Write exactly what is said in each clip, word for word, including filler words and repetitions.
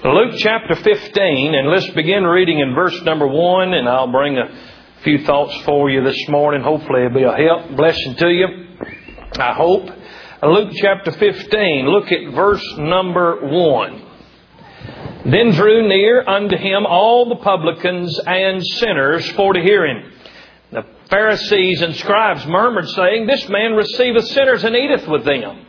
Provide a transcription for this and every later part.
Luke chapter fifteen, and let's begin reading in verse number one, and I'll bring a few thoughts for you this morning. Hopefully it'll be a help, blessing to you, I hope. Luke chapter fifteen, look at verse number one. Then drew near unto him all the publicans and sinners for to hear him. The Pharisees and scribes murmured, saying, This man receiveth sinners and eateth with them.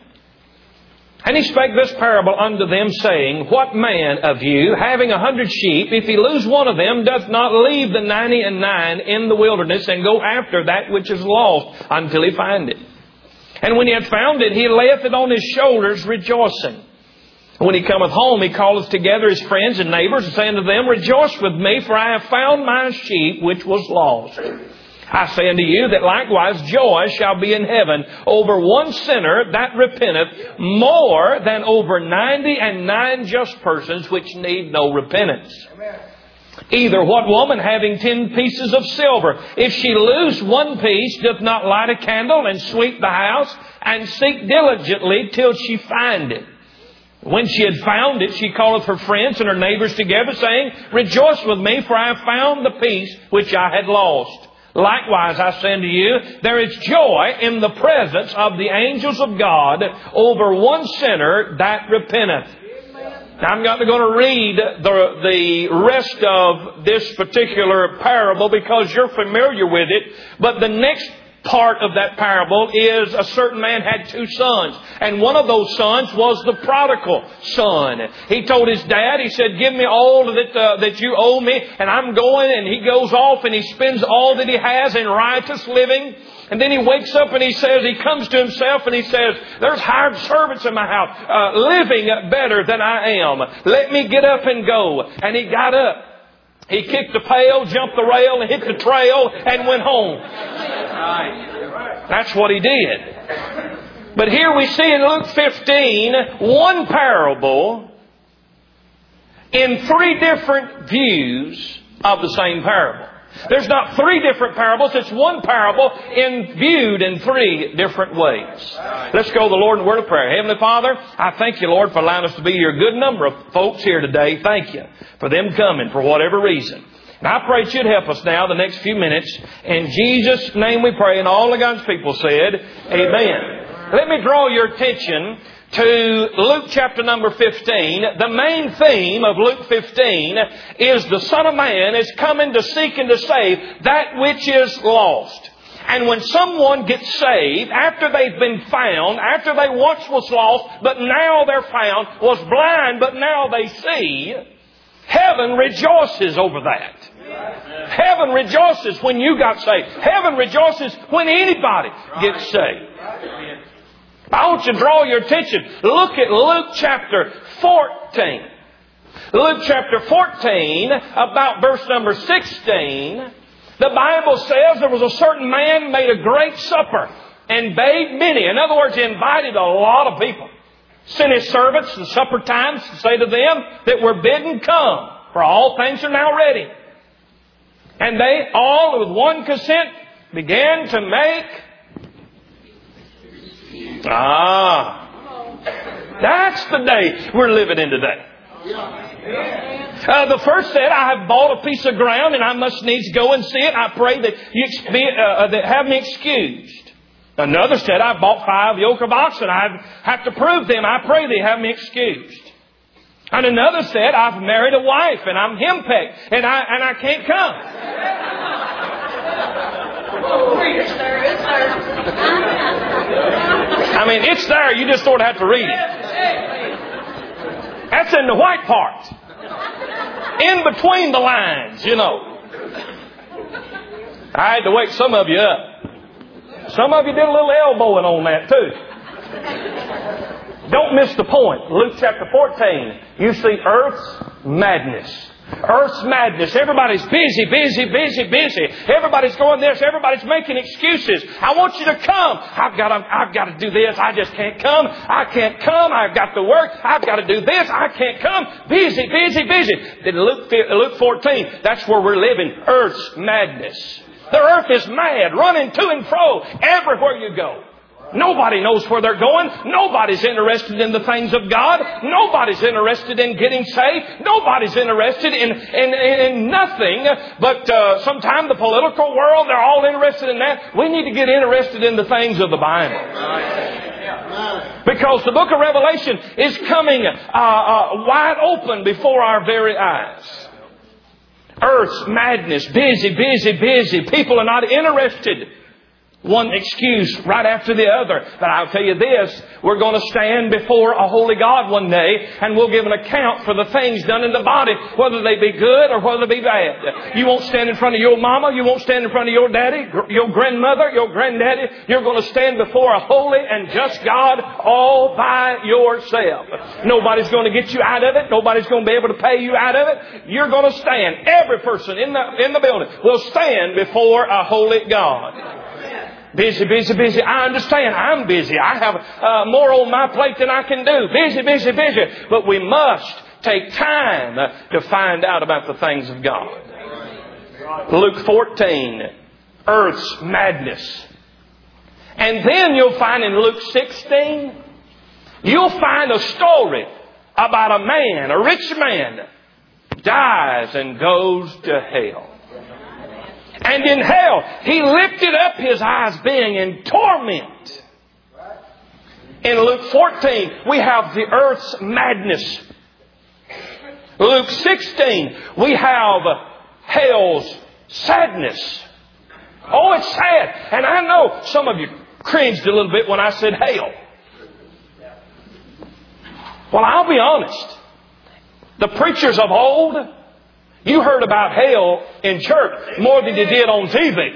And he spake this parable unto them, saying, What man of you, having a hundred sheep, if he lose one of them, doth not leave the ninety and nine in the wilderness, and go after that which is lost until he find it? And when he had found it, he layeth it on his shoulders, rejoicing. And when he cometh home, he calleth together his friends and neighbors, and saying to them, Rejoice with me, for I have found my sheep which was lost. I say unto you that likewise joy shall be in heaven over one sinner that repenteth, more than over ninety and nine just persons which need no repentance. Amen. Either what woman having ten pieces of silver, if she lose one piece, doth not light a candle and sweep the house, and seek diligently till she find it? When she had found it, she calleth her friends and her neighbors together, saying, Rejoice with me, for I have found the piece which I had lost. Likewise, I say unto you, there is joy in the presence of the angels of God over one sinner that repenteth. Now, I'm not going to read the, the rest of this particular parable because you're familiar with it. But the next part of that parable is a certain man had two sons. And one of those sons was the prodigal son. He told his dad, he said, Give me all that, uh, that you owe me. And I'm going. And he goes off and he spends all that he has in riotous living. And then he wakes up and he says, he comes to himself and he says, There's hired servants in my house, uh, living better than I am. Let me get up and go. And he got up. He kicked the pail, jumped the rail, and hit the trail, and went home. That's what he did. But here we see in Luke fifteen, one parable in three different views of the same parable. There's not three different parables. It's one parable in viewed in three different ways. Let's go to the Lord in a word of prayer. Heavenly Father, I thank you, Lord, for allowing us to be here. A good number of folks here today. Thank you for them coming for whatever reason. And I pray that you'd help us now the next few minutes. In Jesus' name we pray. And all of God's people said, Amen. Let me draw your attention to Luke chapter number fifteen. The main theme of Luke fifteen is the Son of Man is coming to seek and to save that which is lost. And when someone gets saved, after they've been found, after they once was lost, but now they're found, was blind, but now they see, heaven rejoices over that. Heaven rejoices when you got saved. Heaven rejoices when anybody gets saved. I want you to draw your attention. Look at Luke chapter fourteen. Luke chapter fourteen, about verse number sixteen. The Bible says there was a certain man made a great supper and bade many. In other words, he invited a lot of people. Sent his servants at supper times to say to them that were bidden, Come, for all things are now ready. And they all with one consent began to make Ah, that's the day we're living in today. Uh, the first said, I have bought a piece of ground and I must needs go and see it. I pray that you uh, that have me excused. Another said, I've bought five yoke of oxen. I have to prove them. I pray they have me excused. And another said, I've married a wife and I'm henpecked and I and I can't come. I mean, it's there. You just sort of have to read it. That's in the white part. In between the lines, you know. I had to wake some of you up. Some of you did a little elbowing on that too. Don't miss the point. Luke chapter fourteen. You see Earth's madness. Earth's madness. Everybody's busy, busy, busy, busy. Everybody's going this. Everybody's making excuses. I want you to come. I've got to, I've got to do this. I just can't come. I can't come. I've got to work. I've got to do this. I can't come. Busy, busy, busy. In Luke, Luke fourteen, that's where we're living. Earth's madness. The earth is mad, running to and fro everywhere you go. Nobody knows where they're going. Nobody's interested in the things of God. Nobody's interested in getting saved. Nobody's interested in, in, in nothing but uh, sometimes the political world. They're all interested in that. We need to get interested in the things of the Bible. Because the book of Revelation is coming uh, uh, wide open before our very eyes. Earth's madness, busy, busy, busy. People are not interested. One excuse right after the other. But I'll tell you this, we're going to stand before a holy God one day and we'll give an account for the things done in the body, whether they be good or whether they be bad. You won't stand in front of your mama, you won't stand in front of your daddy, your grandmother, your granddaddy. You're going to stand before a holy and just God all by yourself. Nobody's going to get you out of it. Nobody's going to be able to pay you out of it. You're going to stand. Every person in the, in the building will stand before a holy God. Busy, busy, busy. I understand. I'm busy. I have uh, more on my plate than I can do. Busy, busy, busy. But we must take time to find out about the things of God. Luke fourteen, Earth's madness. And then you'll find in Luke sixteen, you'll find a story about a man, a rich man, dies and goes to hell. And in hell, he lifted up his eyes being in torment. In Luke fourteen, we have the earth's madness. Luke sixteen, we have hell's sadness. Oh, it's sad. And I know some of you cringed a little bit when I said hell. Well, I'll be honest. The preachers of old, you heard about hell in church more than you did on T V.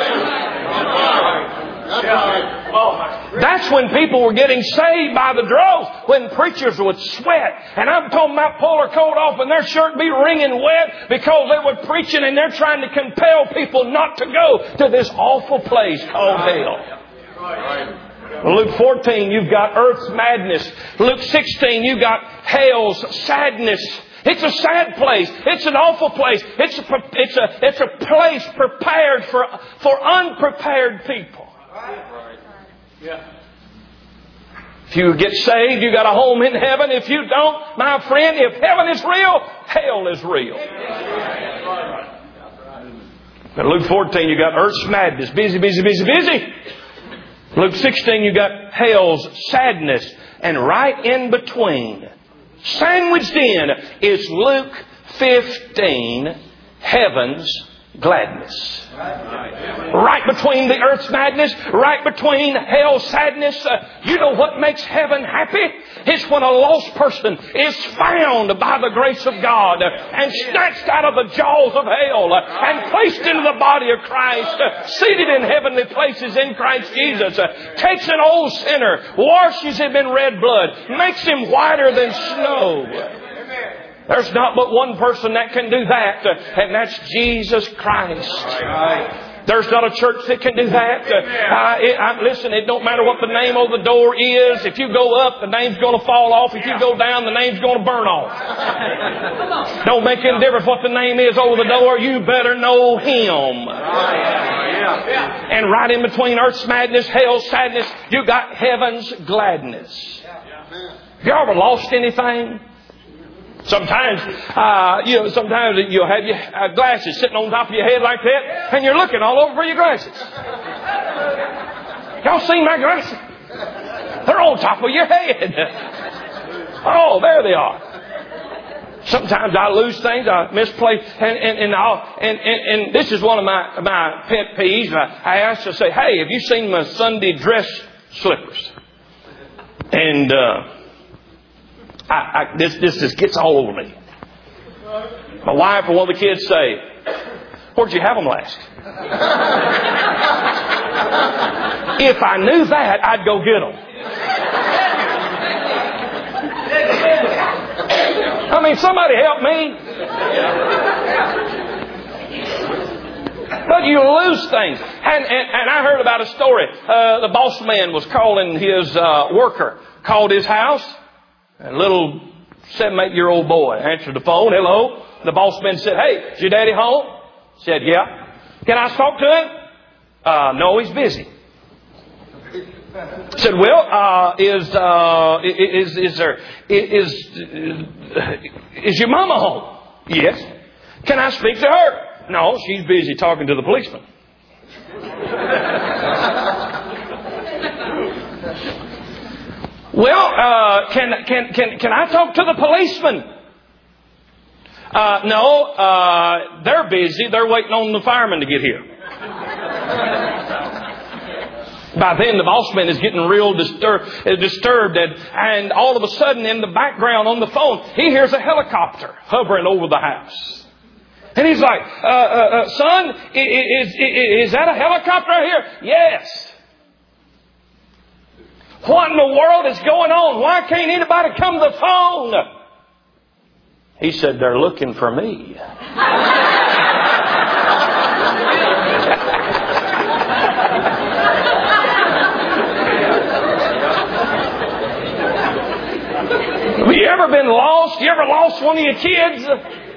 That's when people were getting saved by the droves, when preachers would sweat. And I'm talking about pull their coat off and their shirt be wringing wet because they were preaching and they're trying to compel people not to go to this awful place called hell. Luke fourteen, you've got earth's madness. Luke sixteen, you've got hell's sadness. It's a sad place. It's an awful place. It's a, it's a, it's a place prepared for, for unprepared people. If you get saved, you got a home in heaven. If you don't, my friend, if heaven is real, hell is real. In Luke fourteen, you got earth's madness. Busy, busy, busy, busy. Luke sixteen, you got hell's sadness. And right in between, sandwiched in, is Luke fifteen, heaven's gladness. Right between the earth's madness, right between hell's sadness. Uh, you know what makes heaven happy? It's when a lost person is found by the grace of God uh, and snatched out of the jaws of hell uh, and placed into the body of Christ, uh, seated in heavenly places in Christ Jesus. Uh, takes an old sinner, washes him in red blood, makes him whiter than snow. There's not but one person that can do that, and that's Jesus Christ. There's not a church that can do that. Uh, it, I, listen, it don't matter what the name on the door is. If you go up, the name's going to fall off. If you go down, the name's going to burn off. Don't make any difference what the name is over the door. You better know Him. And right in between earth's madness, hell's sadness, you got heaven's gladness. Have you ever lost anything? Sometimes, uh, you know, sometimes you'll have your uh, glasses sitting on top of your head like that, and you're looking all over for your glasses. Y'all seen my glasses? They're on top of your head. Oh, there they are. Sometimes I lose things, I misplace, and and and, I'll, and, and and this is one of my my pet peeves. I, I ask to say, "Hey, have you seen my Sunday dress slippers?" And uh, I, I, this, this just gets all over me. My wife or one of the kids say, "Where'd you have them last?" If I knew that, I'd go get them. I mean, somebody help me. But you lose things. And, and, and I heard about a story. Uh, the boss man was calling his uh, worker, called his house. A little seven, eight year old boy answered the phone. Hello. The boss man said, "Hey, is your daddy home?" Said, "Yeah." "Can I talk to him?" Uh, no, he's busy. I said, well, uh, is, uh, is, is there, is, is your mama home? Yes. Can I speak to her? No, she's busy talking to the policeman. Well, uh, can, can, can, can I talk to the policeman? Uh, no, uh, they're busy. They're waiting on the fireman to get here. By then, the boss man is getting real distur- disturbed. And, and all of a sudden, in the background on the phone, he hears a helicopter hovering over the house. And he's like, uh, uh, uh, son, is, is, is that a helicopter out here? Yes. What in the world is going on? Why can't anybody come to the phone? He said, they're looking for me. Have you ever been lost? You ever lost one of your kids?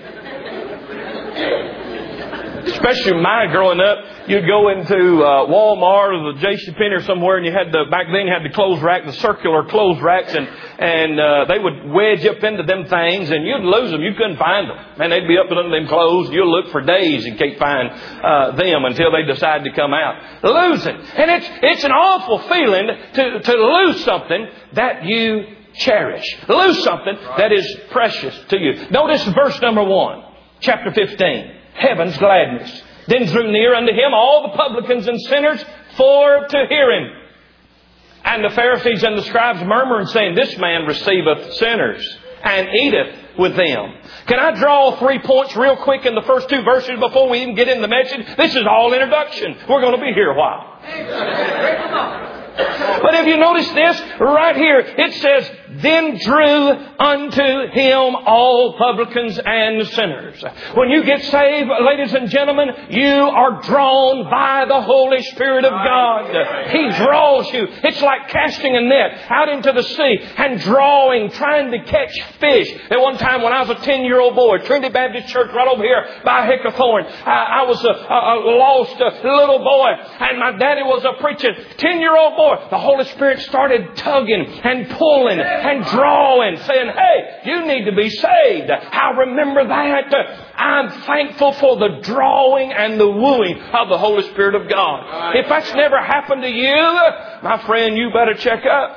Especially mine growing up, you'd go into uh, Walmart or the JCPenney or somewhere, and you had the back then you had the clothes rack, the circular clothes racks, and and uh, they would wedge up into them things, and you'd lose them. You couldn't find them. Man, they'd be up under them clothes. You'll look for days and can't find uh, them until they decide to come out. Losing, and it's it's an awful feeling to to lose something that you cherish, lose something that is precious to you. Notice verse number one, chapter fifteen. Heaven's gladness. Then drew near unto him all the publicans and sinners for to hear him. And the Pharisees and the scribes murmured, saying, this man receiveth sinners and eateth with them. Can I draw three points real quick in the first two verses before we even get in the message? This is all introduction. We're going to be here a while. But if you notice this, right here, it says, then drew unto him all publicans and sinners. When you get saved, ladies and gentlemen, you are drawn by the Holy Spirit of God. He draws you. It's like casting a net out into the sea and drawing, trying to catch fish. At one time when I was a ten-year-old boy, Trinity Baptist Church right over here by Hickathorn, I, I was a, a, a lost uh, little boy, and my daddy was a preaching ten-year-old boy. The Holy Spirit started tugging and pulling and drawing, saying, hey, you need to be saved. I remember that. I'm thankful for the drawing and the wooing of the Holy Spirit of God. If that's never happened to you, my friend, you better check up.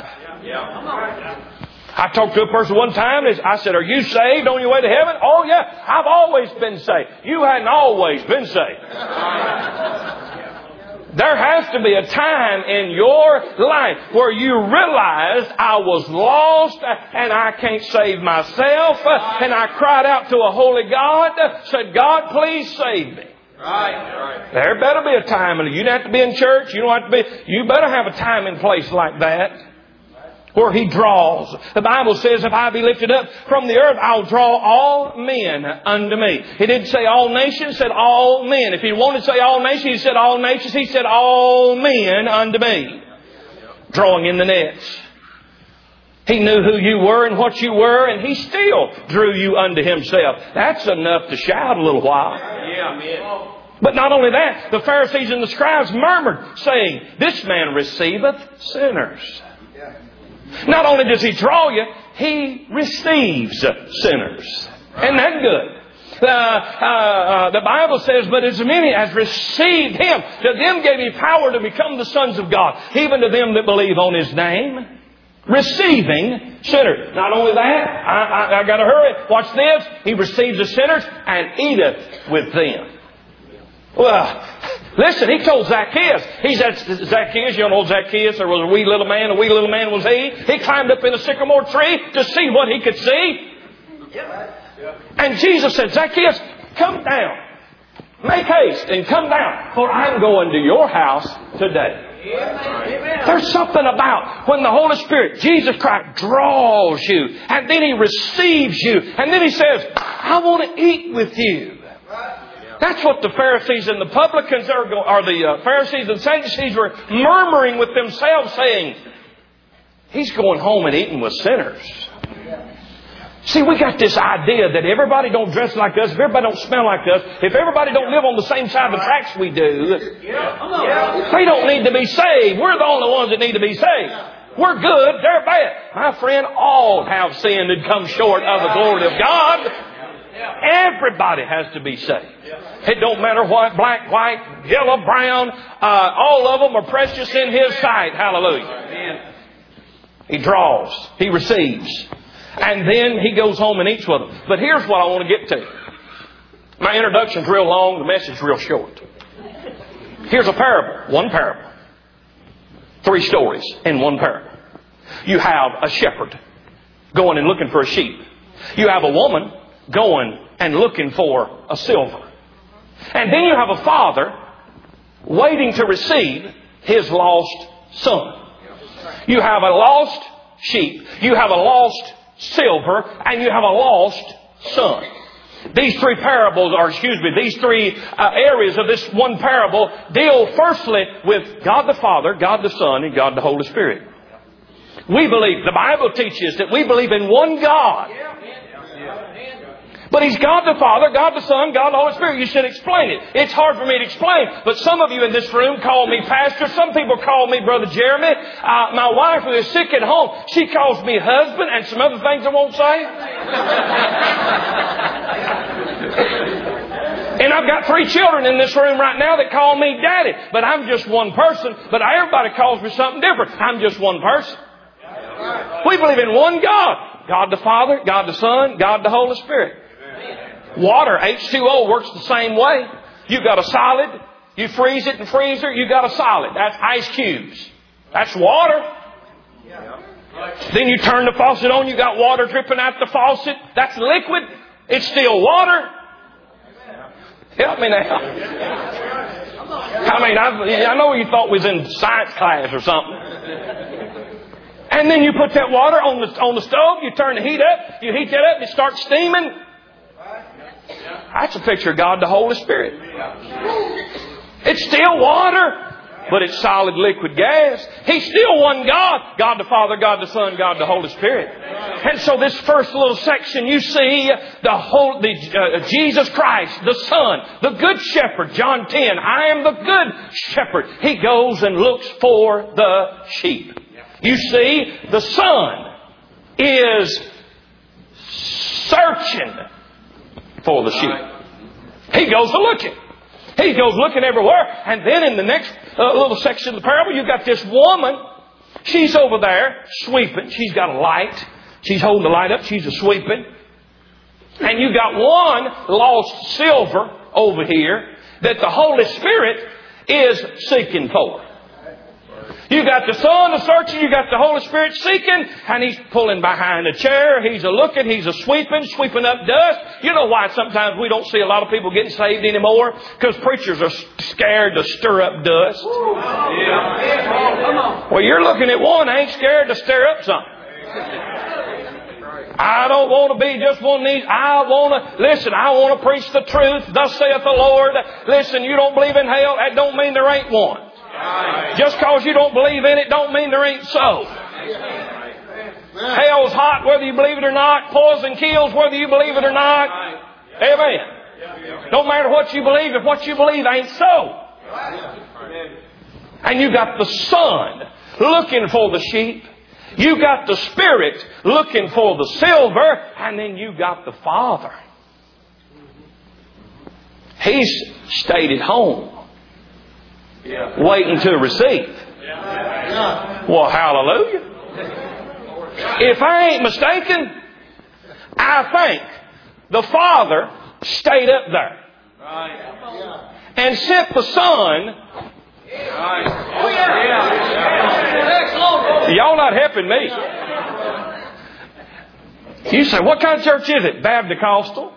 I talked to a person one time. I said, are you saved on your way to heaven? Oh, yeah, I've always been saved. You hadn't always been saved. There has to be a time in your life where you realized I was lost and I can't save myself. And I cried out to a holy God, said, God, please save me. Right. There better be a time. You don't have to be in church. You don't have to be. You better have a time and place like that where He draws. The Bible says, if I be lifted up from the earth, I'll draw all men unto me. He didn't say all nations, said all men. If He wanted to say all nations, He said all nations. He said all men unto me. Drawing in the nets. He knew who you were and what you were, and He still drew you unto Himself. That's enough to shout a little while. Yeah. But not only that, the Pharisees and the scribes murmured, saying, this man receiveth sinners. Not only does He draw you, He receives sinners. Isn't that good? Uh, uh, uh, the Bible says, but as many as received Him, to them gave He power to become the sons of God, even to them that believe on His name. Receiving sinners. Not only that, I, I, I got to hurry. Watch this. He receives the sinners and eateth with them. Well, listen, He told Zacchaeus. He said, Zacchaeus, you know Zacchaeus, there was a wee little man, a wee little man was he. He climbed up in a sycamore tree to see what he could see. And Jesus said, Zacchaeus, come down. Make haste and come down, for I'm going to your house today. There's something about when the Holy Spirit, Jesus Christ, draws you, and then He receives you, and then He says, I want to eat with you. That's what the Pharisees and the publicans are, or the uh, Pharisees and Sadducees were murmuring with themselves, saying, He's going home and eating with sinners. See, we got this idea that everybody don't dress like us, if everybody don't smell like us, if everybody don't live on the same side of the tracks we do, they don't need to be saved. We're the only ones that need to be saved. We're good, they're bad. My friend, all have sinned and come short of the glory of God. Everybody has to be saved. It don't matter what, black, white, yellow, brown, uh, all of them are precious in His sight. Hallelujah. He draws, He receives. And then He goes home and eats with them. But here's what I want to get to. My introduction's real long, the message's real short. Here's a parable, one parable. Three stories in one parable. You have a shepherd going and looking for a sheep. You have a woman going and looking for a silver. And then you have a father waiting to receive his lost son. You have a lost sheep. You have a lost silver. And you have a lost son. These three parables, or excuse me, these three uh, areas of this one parable deal firstly with God the Father, God the Son, and God the Holy Spirit. We believe, the Bible teaches that we believe in one God. But He's God the Father, God the Son, God the Holy Spirit. You should explain it. It's hard for me to explain. But some of you in this room call me pastor. Some people call me Brother Jeremy. Uh, my wife, who is sick at home, she calls me husband and some other things I won't say. And I've got three children in this room right now that call me daddy. But I'm just one person. But everybody calls me something different. I'm just one person. We believe in one God. God the Father, God the Son, God the Holy Spirit. Water, H two O, works the same way. You've got a solid. You freeze it in the freezer. You've got a solid. That's ice cubes. That's water. Then you turn the faucet on. You've got water dripping out the faucet. That's liquid. It's still water. Help me now. I mean, I, I know you thought we was in science class or something. And then you put that water on the on the stove. You turn the heat up. You heat that up. And it starts steaming. That's a picture of God the Holy Spirit. It's still water, but it's solid liquid gas. He's still one God. God the Father, God the Son, God the Holy Spirit. And so this first little section, you see the whole, the, uh, Jesus Christ, the Son, the Good Shepherd. John ten, I am the Good Shepherd. He goes and looks for the sheep. You see, the Son is searching for the sheep. He goes looking. He goes looking everywhere. And then in the next uh, little section of the parable, you've got this woman. She's over there sweeping. She's got a light. She's holding the light up. She's a sweeping. And you've got one lost silver over here that the Holy Spirit is seeking for. You got the Son a searching, you got the Holy Spirit seeking, and He's pulling behind a chair. He's a looking, He's a sweeping, sweeping up dust. You know why sometimes we don't see a lot of people getting saved anymore? Because preachers are scared to stir up dust. Well, you're looking at one, ain't scared to stir up something. I don't want to be just one of these. I want to, listen, I want to preach the truth. Thus saith the Lord. Listen, you don't believe in hell. That don't mean there ain't one. Just because you don't believe in it don't mean there ain't so. Hell's hot whether you believe it or not. Poison kills whether you believe it or not. Amen. Don't matter what you believe if what you believe ain't so. And you got the Son looking for the sheep. You got the Spirit looking for the silver. And then you got the Father. He's stayed at home. Yeah. Waiting to receive. Yeah. Well, hallelujah. If I ain't mistaken, I think the Father stayed up there. Right. And sent the Son. Right. Oh, yeah. Y'all not helping me. You say, what kind of church is it? Baptist-costal?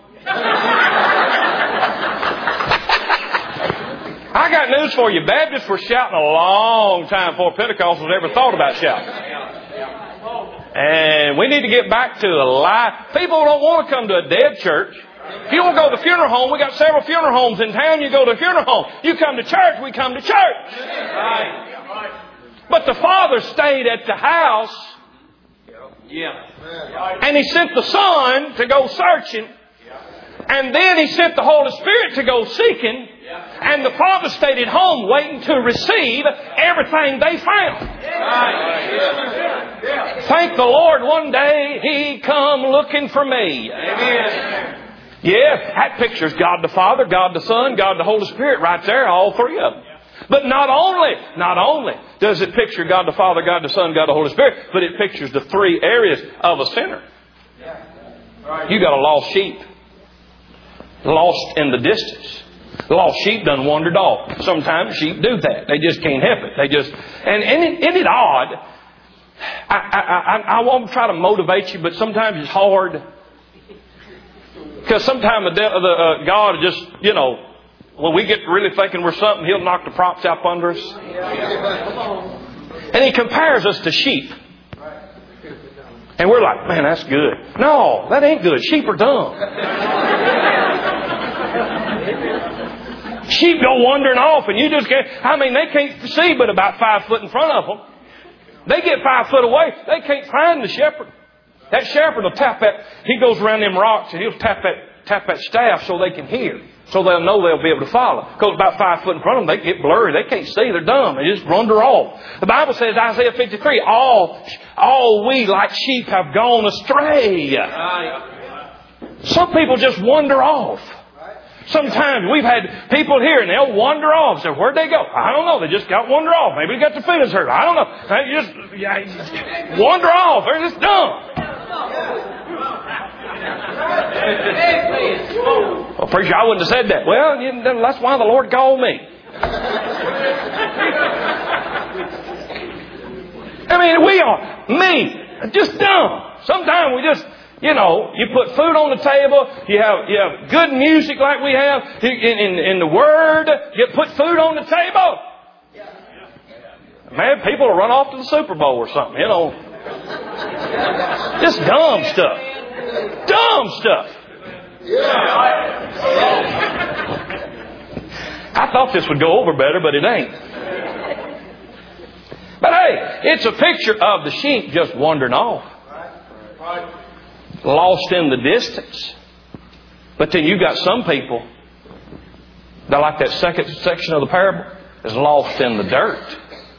I got news for you. Baptists were shouting a long time before Pentecostals ever thought about shouting. And we need to get back to a life. People don't want to come to a dead church. If you want to go to the funeral home, we got several funeral homes in town. You go to a funeral home. You come to church, we come to church. But the Father stayed at the house And He sent the Son to go searching. And then He sent the Holy Spirit to go seeking. And the Father stayed at home waiting to receive everything they found. Thank the Lord, one day He come looking for me. Amen. Yeah, that pictures God the Father, God the Son, God the Holy Spirit right there, all three of them. But not only, not only does it picture God the Father, God the Son, God the Holy Spirit, but it pictures the three areas of a sinner. You got a lost sheep. Lost in the distance. The lost sheep done wandered off. Sometimes sheep do that. They just can't help it. They just, and, and isn't it odd? I, I, I, I won't try to motivate you, but sometimes it's hard. Because sometimes the, the uh, God just, you know, when we get really thinking we're something, He'll knock the props out under us. And He compares us to sheep. And we're like, man, that's good. No, that ain't good. Sheep are dumb. Sheep go wandering off and you just can't, I mean, they can't see but about five foot in front of them. They get five foot away. They can't find the shepherd. That shepherd will tap that, he goes around them rocks and he'll tap that, tap that staff so they can hear. So they'll know they'll be able to follow. Because about five foot in front of them, they get blurry. They can't see. They're dumb. They just wander off. The Bible says, Isaiah fifty-three, all, all we like sheep have gone astray. Some people just wander off. Sometimes we've had people here and they'll wander off. So where'd they go? I don't know. They just got wander off. Maybe they got their feelings hurt. I don't know. They just yeah, wander off. They're just dumb. Well, preacher, I wouldn't have said that. Well, that's why the Lord called me. I mean, we are me, just dumb. Sometimes we just, you know, you put food on the table. You have you have good music like we have in, in, in the Word. You put food on the table. Man, people will run off to the Super Bowl or something, you know. Just dumb stuff. Dumb stuff. I thought this would go over better, but it ain't. But hey, it's a picture of the sheep just wandering off. Lost in the distance. But then you got some people that, like that second section of the parable, is lost in the dirt.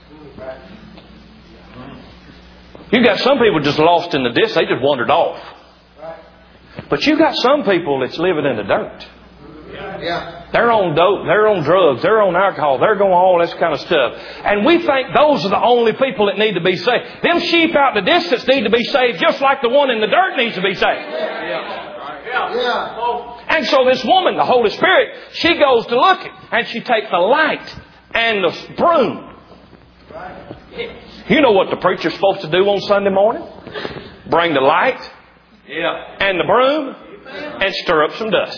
You got some people just lost in the distance. They just wandered off. But you got some people that's living in the dirt. They're on dope, they're on drugs, they're on alcohol, they're going all this kind of stuff. And we think those are the only people that need to be saved. Them sheep out in the distance need to be saved just like the one in the dirt needs to be saved. And so this woman, the Holy Spirit, she goes to looking and she takes the light and the broom. You know what the preacher's supposed to do on Sunday morning? Bring the light and the broom and stir up some dust.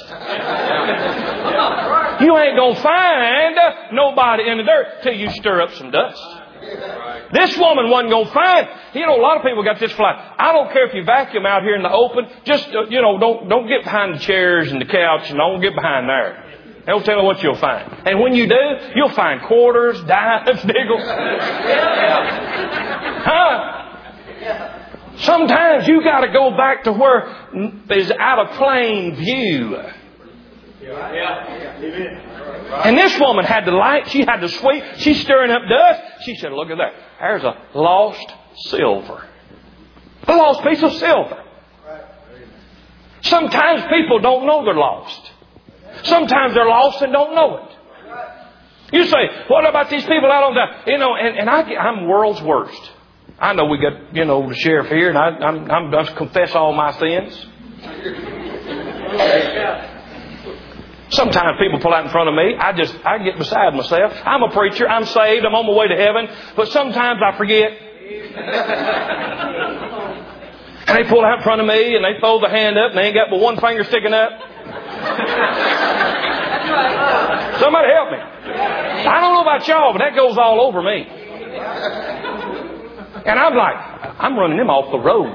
You ain't going to find nobody in the dirt till you stir up some dust. This woman wasn't going to find. You know, a lot of people got this fly. I don't care if you vacuum out here in the open. Just, uh, you know, don't don't get behind the chairs and the couch and don't get behind there. They'll tell you what you'll find. And when you do, you'll find quarters, dimes, nickels. Huh? Sometimes you got to go back to where is out of plain view. And this woman had the light. She had the sweep. She's stirring up dust. She said, look at that. There's a lost silver. A lost piece of silver. Sometimes people don't know they're lost. Sometimes they're lost and don't know it. You say, what about these people out on the, you know, and, and I, I'm world's worst. I know we got, you know, the sheriff here, and I, I'm, I'm, I confess all my sins. Sometimes people pull out in front of me. I just, I get beside myself. I'm a preacher. I'm saved. I'm on my way to heaven. But sometimes I forget. And they pull out in front of me, and they throw the hand up, and they ain't got but one finger sticking up. Somebody help me. I don't know about y'all, but that goes all over me. And I'm like, I'm running them off the road.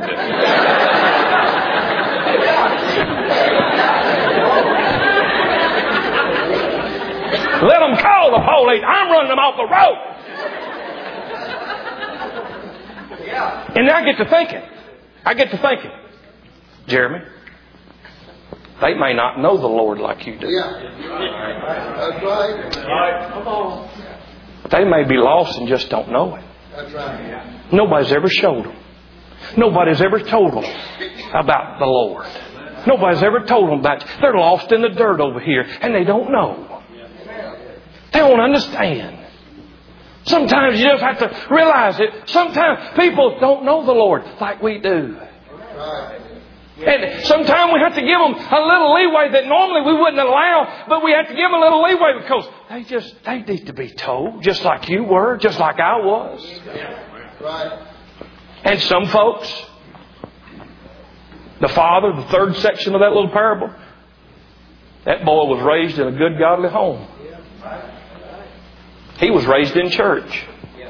Let them call the police. I'm running them off the road. And then I get to thinking, I get to thinking, Jeremy, they may not know the Lord like you do. Yeah. That's right. Come on. They may be lost and just don't know it. That's right. Nobody's ever showed them. Nobody's ever told them about the Lord. Nobody's ever told them about it. They're lost in the dirt over here and they don't know. They don't understand. Sometimes you just have to realize it. Sometimes people don't know the Lord like we do. And sometimes we have to give them a little leeway that normally we wouldn't allow, but we have to give them a little leeway because they just, they need to be told, just like you were, just like I was. Right. And some folks, the father, the third section of that little parable, that boy was raised in a good godly home. He was raised in church.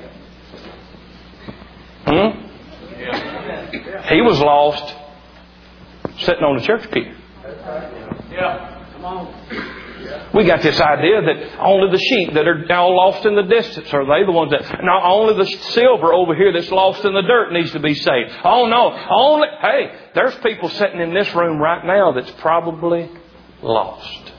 Hmm? He was lost sitting on the church pew. Yeah. Come on. We got this idea that only the sheep that are now lost in the distance are they the ones that... No, only the silver over here that's lost in the dirt needs to be saved. Oh no, only... Hey, there's people sitting in this room right now that's probably lost.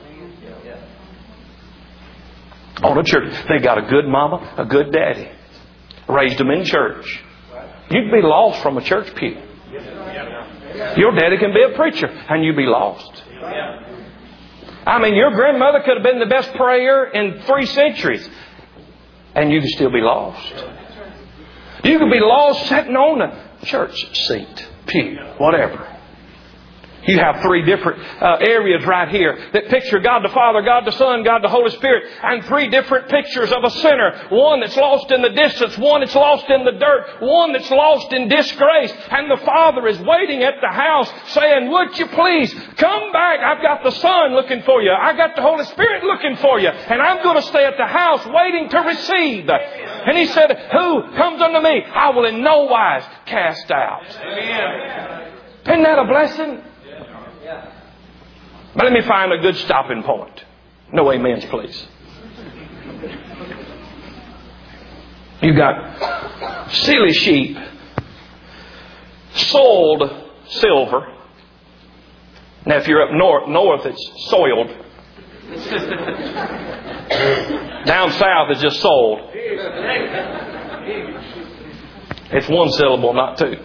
On a church. They got a good mama, a good daddy. Raised them in church. You'd be lost from a church pew. Your daddy can be a preacher and you'd be lost. I mean, your grandmother could have been the best prayer in three centuries and you could still be lost. You could be lost sitting on a church seat, pew, whatever. You have three different uh, areas right here that picture God the Father, God the Son, God the Holy Spirit, and three different pictures of a sinner. One that's lost in the distance, one that's lost in the dirt, one that's lost in disgrace. And the Father is waiting at the house saying, would you please come back? I've got the Son looking for you. I've got the Holy Spirit looking for you. And I'm going to stay at the house waiting to receive. And He said, who comes unto me, I will in no wise cast out. Amen. Isn't that a blessing? But let me find a good stopping point. No amens, please. You got silly sheep, soiled silver. Now, if you're up north, north it's soiled. Down south it's just soiled. It's one syllable, not two.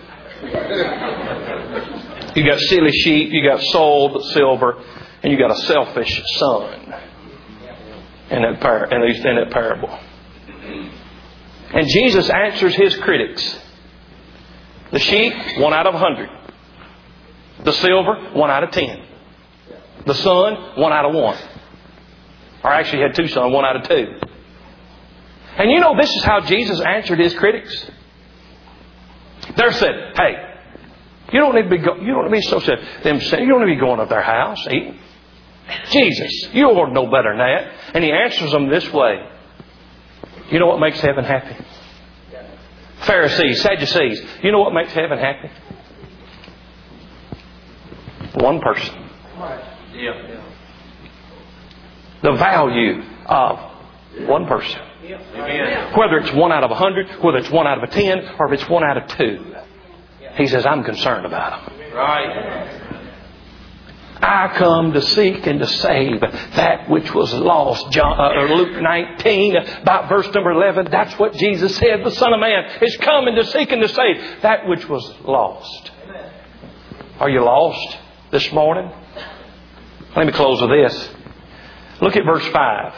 You got silly sheep, you got soiled silver, and you got a selfish son in that, par- in that parable. And Jesus answers His critics. The sheep, one out of a hundred. The silver, one out of ten. The son, one out of one. Or actually had two sons, one out of two. And you know, this is how Jesus answered His critics. They said, hey, you don't need to be go- you don't need to be so sad. Them saying, you don't need to be going up their house eating. Jesus, you ought to know better than that. And He answers them this way. You know what makes heaven happy? Pharisees, Sadducees, you know what makes heaven happy? One person. Yeah. The value of one person. Amen. Whether it's one out of a hundred, whether it's one out of a ten, or if it's one out of two. He says, I'm concerned about them. Right. I come to seek and to save that which was lost. John, uh, Luke nineteen, about verse number eleven. That's what Jesus said. The Son of Man is coming to seek and to save that which was lost. Are you lost this morning? Let me close with this. Look at verse five.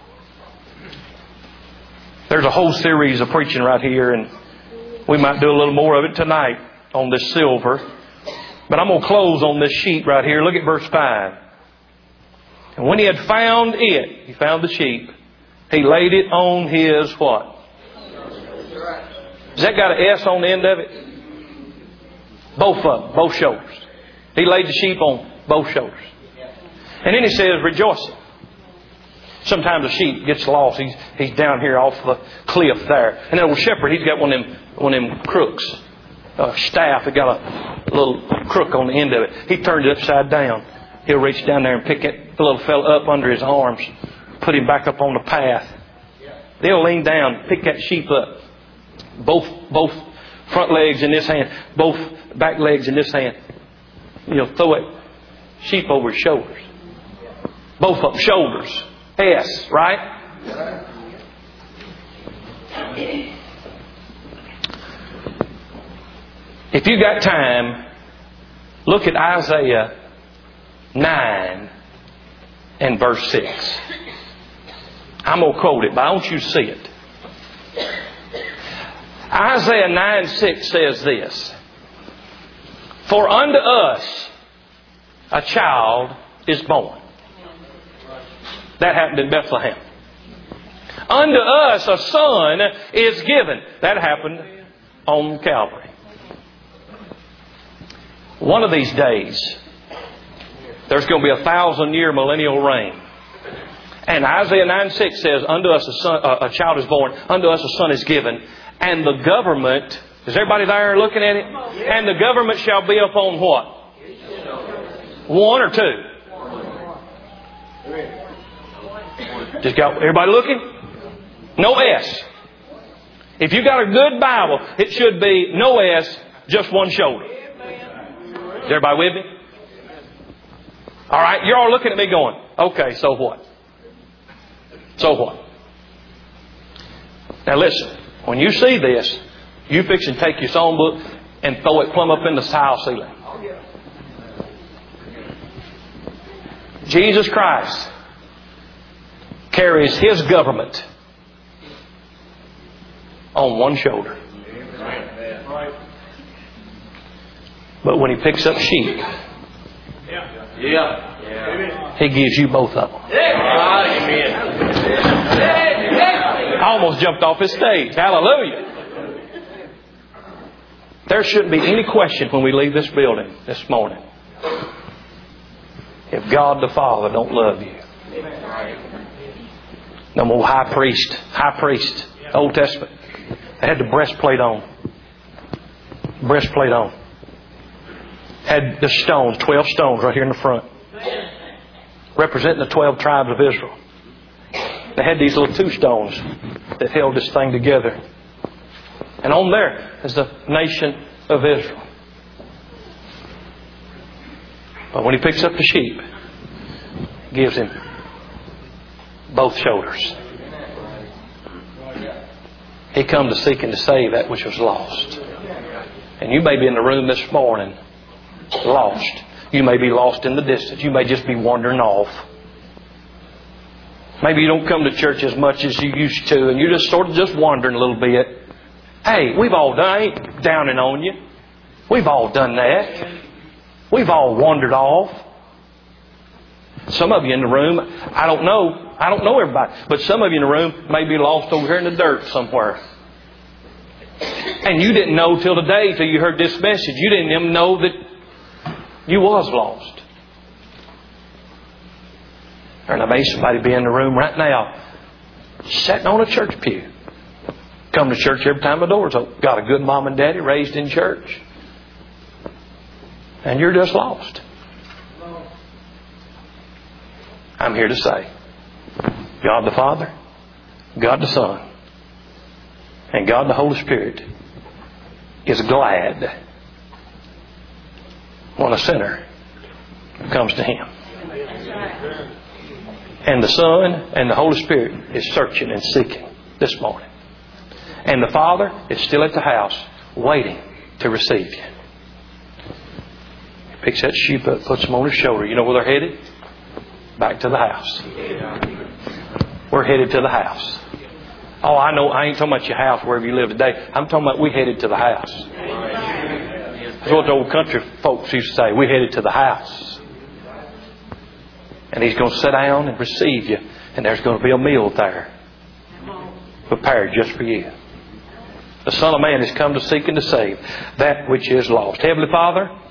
There's a whole series of preaching right here, and we might do a little more of it tonight on this silver. But I'm going to close on this sheet right here. Look at verse five. And when He had found it, He found the sheep, He laid it on His what? Has that got an S on the end of it? Both of them, both shoulders. He laid the sheep on both shoulders. And then He says, rejoicing. Sometimes a sheep gets lost. He's, he's down here off the cliff there. And then a shepherd, he's got one of them, one of them crooks. A staff that got a little crook on the end of it. He turned it upside down. He'll reach down there and pick it, the little fella up under his arms, put him back up on the path. They'll lean down, pick that sheep up. Both both front legs in this hand, both back legs in this hand. You'll throw it sheep over his shoulders. Both of them, shoulders. S, right? If you got time, look at Isaiah nine and verse six. I'm going to quote it, but I want you to see it. Isaiah nine six says this. For unto us a child is born. That happened in Bethlehem. Unto us a son is given. That happened on Calvary. One of these days, there's going to be a thousand year millennial reign. And Isaiah nine six says, unto us a, son, a child is born, unto us a son is given. And the government, is everybody there looking at it? And the government shall be upon what? One or two? Just got everybody looking? No S. If you got a good Bible, it should be no S, just one shoulder. Is everybody with me? All right, you're all looking at me going, okay, so what? So what? Now listen, when you see this, you fix and take your song book and throw it plumb up in the tile ceiling. Jesus Christ carries His government on one shoulder. But when He picks up sheep, yeah. He gives you both of them. I almost jumped off His stage. Hallelujah. There shouldn't be any question when we leave this building this morning. If God the Father don't love you. No more high priest. High priest. Old Testament. They had the breastplate on. Breastplate on. Had the stones, twelve stones right here in the front. Representing the twelve tribes of Israel. They had these little two stones that held this thing together. And on there is the nation of Israel. But when He picks up the sheep, He gives him both shoulders. He come to seek and to save that which was lost. And you may be in the room this morning lost. You may be lost in the distance. You may just be wandering off. Maybe you don't come to church as much as you used to, and you're just sort of just wandering a little bit. Hey, we've all done. I ain't downing on you. We've all done that. We've all wandered off. Some of you in the room, I don't know. I don't know everybody. But some of you in the room may be lost over here in the dirt somewhere. And you didn't know till today, till you heard this message. You didn't even know that you was lost. Or there may somebody be in the room right now, sitting on a church pew. Come to church every time the door's open. Got a good mom and daddy, raised in church. And you're just lost. I'm here to say, God the Father, God the Son, and God the Holy Spirit is glad when a sinner comes to Him. And the Son and the Holy Spirit is searching and seeking this morning. And the Father is still at the house waiting to receive you. He picks that sheep up, puts them on his shoulder. You know where they're headed? Back to the house. We're headed to the house. Oh, I know. I ain't talking about your house wherever you live today. I'm talking about we headed to the house. That's what the old country folks used to say. We headed to the house. And He's going to sit down and receive you. And there's going to be a meal there prepared just for you. The Son of Man has come to seek and to save that which is lost. Heavenly Father,